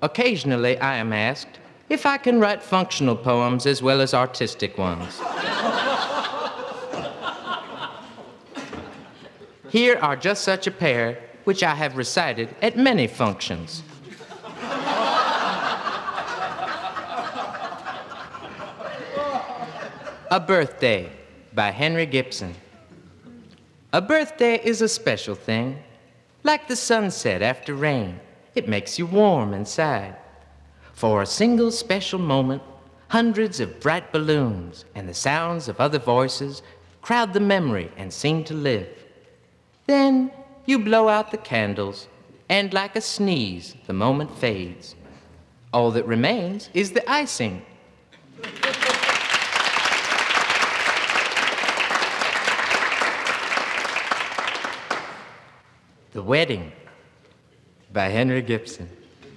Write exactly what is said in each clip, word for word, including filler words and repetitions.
Occasionally, I am asked if I can write functional poems as well as artistic ones. Here are just such a pair, which I have recited at many functions. A Birthday by Henry Gibson. A birthday is a special thing, like the sunset after rain. It makes you warm inside. For a single special moment, hundreds of bright balloons and the sounds of other voices crowd the memory and seem to live. Then you blow out the candles, and like a sneeze, the moment fades. All that remains is the icing. The Wedding by Henry Gibson.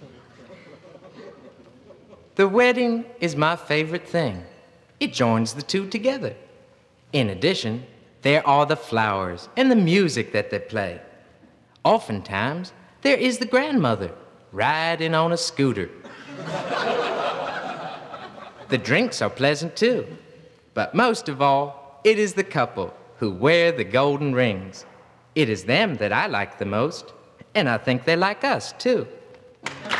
The wedding is my favorite thing. It joins the two together. In addition, there are the flowers and the music that they play. Oftentimes, there is the grandmother riding on a scooter. The drinks are pleasant too, but most of all, it is the couple who wear the golden rings. It is them that I like the most, and I think they like us too.